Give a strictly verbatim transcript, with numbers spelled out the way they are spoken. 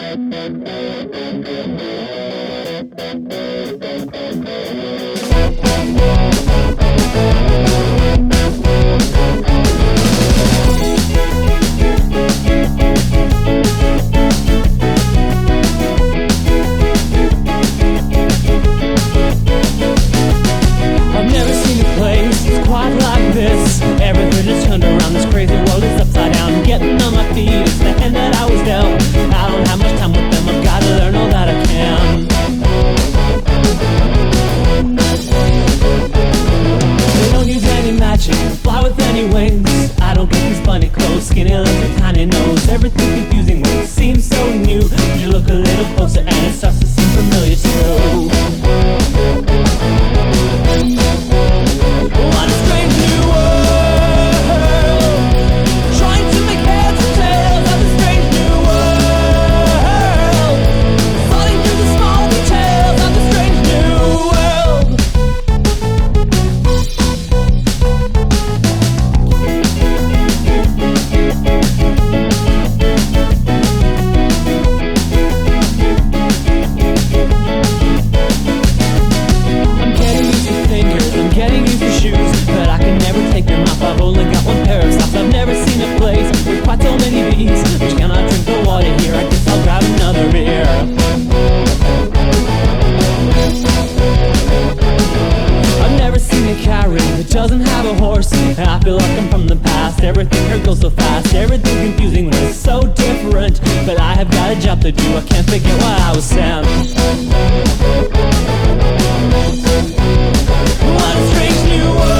Skinny lips and tiny nose, everything confusing when it seems so new. You look a little closer and it starts to seem familiar too. What a strange new world, trying to make heads and tails of the strange new world, sorting through the small details of the strange new world. I've only got one pair of socks. I've never seen a place with quite so many bees. Which cannot drink the water here, I guess I'll grab another beer. I've never seen a carriage that doesn't have a horse. I feel like I'm from the past. Everything here goes so fast, everything confusing, it's so different. But I have got a job to do, I can't forget why I was sent. What a strange new world.